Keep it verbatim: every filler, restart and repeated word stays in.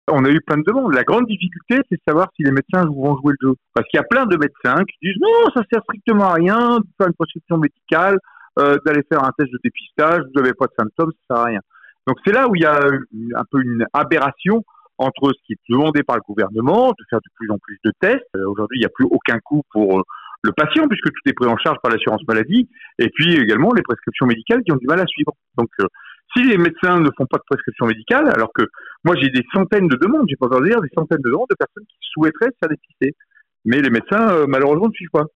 On a eu plein de demandes. La grande difficulté, c'est de savoir si les médecins vont jouer le jeu. Parce qu'il y a plein de médecins qui disent non, ça sert strictement à rien de faire une prescription médicale, euh, d'aller faire un test de dépistage, vous n'avez pas de symptômes, ça sert à rien. Donc c'est là où il y a un peu une aberration entre ce qui est demandé par le gouvernement, de faire de plus en plus de tests. Euh, aujourd'hui, il n'y a plus aucun coût pour euh, le patient, puisque tout est pris en charge par l'assurance maladie, et puis également les prescriptions médicales qui ont du mal à suivre. Donc, euh, si les médecins ne font pas de prescription médicale, alors que moi j'ai des centaines de demandes, j'ai pas besoin de dire, des centaines de demandes de personnes qui souhaiteraient se faire dépister, mais les médecins, euh, malheureusement, ne suivent pas.